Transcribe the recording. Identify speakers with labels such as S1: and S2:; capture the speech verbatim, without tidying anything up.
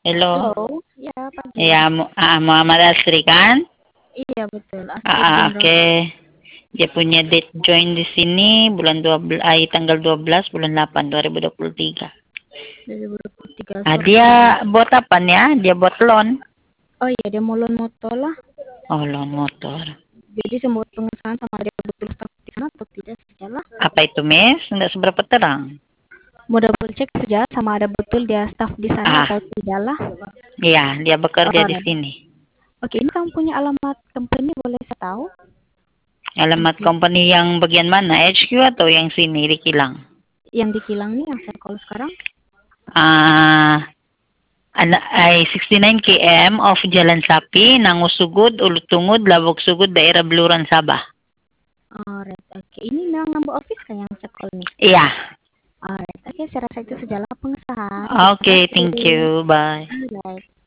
S1: Halo,
S2: Halo, ya
S1: ya
S2: pagi.
S1: Mu- ah, Muhammad Asri kan?
S2: Iya betul,
S1: Ah,
S2: Astrid
S1: ah,
S2: General.
S1: Oke, dia punya date join di sini bulan dua belas, ay, tanggal dua belas bulan delapan dua ribu dua puluh tiga.
S2: dua ribu dua puluh tiga
S1: Ah,
S2: sore
S1: dia
S2: tadi.
S1: buat apa ya? Dia buat loan.
S2: Oh iya, dia mau loan motor lah.
S1: Oh, loan motor.
S2: Jadi semua pengesahan sama dia betul staff di sana atau tidak sajalah.
S1: Apa itu, Miss? Enggak seberapa terang.
S2: Mau double check saja sama ada betul dia staff di sana
S1: Ah,
S2: atau tidak lah.
S1: iya, dia bekerja di
S2: Alright.
S1: sini.
S2: Oke, ini kamu punya alamat company boleh saya tahu?
S1: Alamat
S2: Untuk
S1: company yang bagian mana? H Q atau yang sini di Kilang?
S2: yang di Kilang nih yang saya call sekarang.
S1: Ah, Ana ay sixty-nine kilometer off Jalan Sapi, Nangusugod, Ulutungod, Labog Sugod, daerah Beluran, Sabah.
S2: Alright, oke. Ini memang number office kan yang saya call nih.
S1: Iya.
S2: Alright, oke. Saya rasa itu sajalah pengesahan.
S1: Oke,
S2: Terima
S1: thank
S2: kasih.
S1: you. Bye.
S2: Alright.